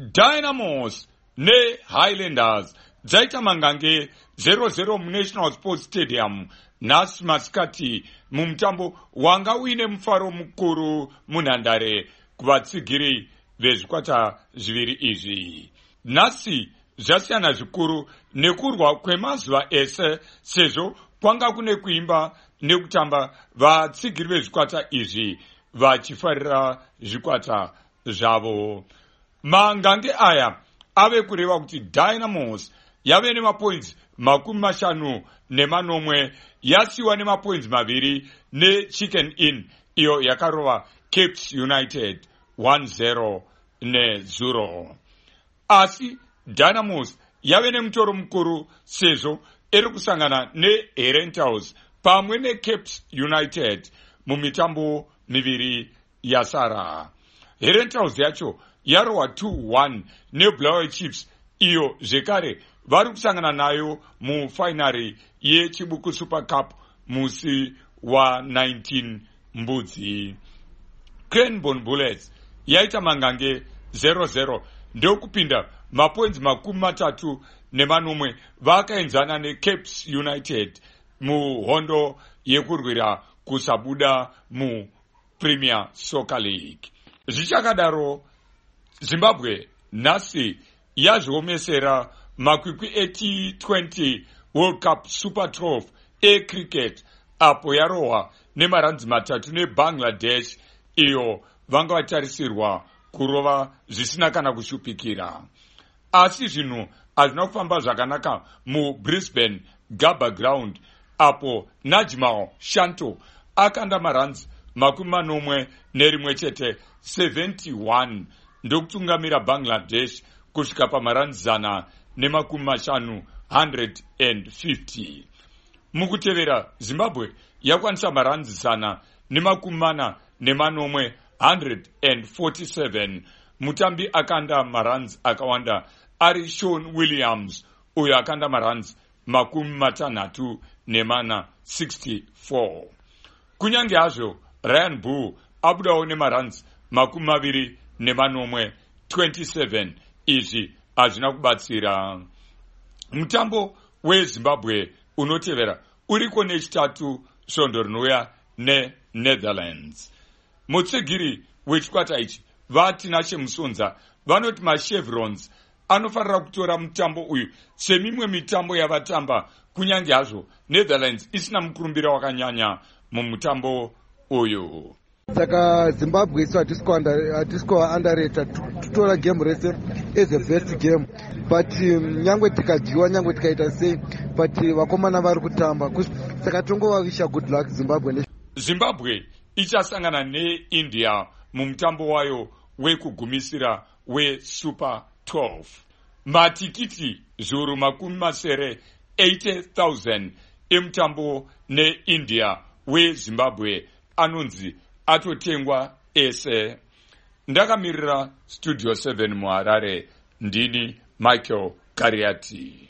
Dynamos neHighlanders dzaita mangange 0-0 muNational Sports Stadium nhasi masikati mumutambo wanga uine mufaro mukuru munhandare kuvatsigiri vezvikwata zviviri izvi. Nhasi zvasiyana zvikuru nekurwa kwemazuva ese sezvo kwanga kune kuimba nekutamba vatsigiri vezvikwata izvi vachifarira zvikwata zvavo. Mangange aya ave kureva kuti Dynamos yave nemapoints 50 yasiwa nemapoints 2 neChicken Inn iyo yakarova Cape United 1-0. Asi Dynamos yave nemutoro mukuru sezvo iri kusangana neHerentals pamwe neCape United mumitambo miviri yasara. Herentals yacho yarohwa 2-1 neBlaue Chiefs iyo zvekare vari kusangana nayo mufainari yeChibuku Super Cup musi wa19 Mbudzi. Cranbourne Bullets yaita mangange 0-0 ndokupinda mapoints 30 vakaenzana neCape United muhondo yekurwira kusabuda muPremier Soccer League. Zvichakadaro, Zimbabwe nhasi yazviomesera makwikwi eT20 World Cup Super 12 ecricket apo yarohwa nemaranzi 3 neBangladesh iyo vanga vatarisirwa kurova zvisina kana kushupikira. Asi zvinhu hazvina kufamba zvakanaka muBrisbane Gabba Ground apo Najmal Shanto akanda maranzi 41 71 ndokutungamira Bangladesh kusvika pamaranzi 150. Mukutevera, Zimbabwe yakwanisa maranzi 147. Mutambi akanda maranzi akawanda ari Sean Williams uyo akanda maranzi 64. Kunyange hazvo Ryan Bull abudawo nemaranzi 27. Izvi hazvina kubatsira. Mutambo weZimbabwe unotevera uriko nechitatu svondo rinouya neNetherlands. Mutsigiri wechikwata ichi vaTinashe Musonza vanoti maChevrons anofanira kutora mutambo uyu semimwe mitambo yavatamba kunyange hazvo Netherlands isina mukurumbira wakanyanya mumutambo uyu. Saka Zimbabwe isu hatisiko underrated, tutora game rese as a best game, but nyangwe tikadyiwa nyangwe tikaita sei, but vakomana vari kutamba, saka tongovawisha good luck Zimbabwe. Zimbabwe ichasangana neIndia mumutambo wayo wekugumisira weSuper 12. Matikiti zviuru 80,000 emutambo neIndia weZimbabwe anonzi atotengwa ese. Ndakamirira Studio 7 muHarare, ndini Michael Kariati.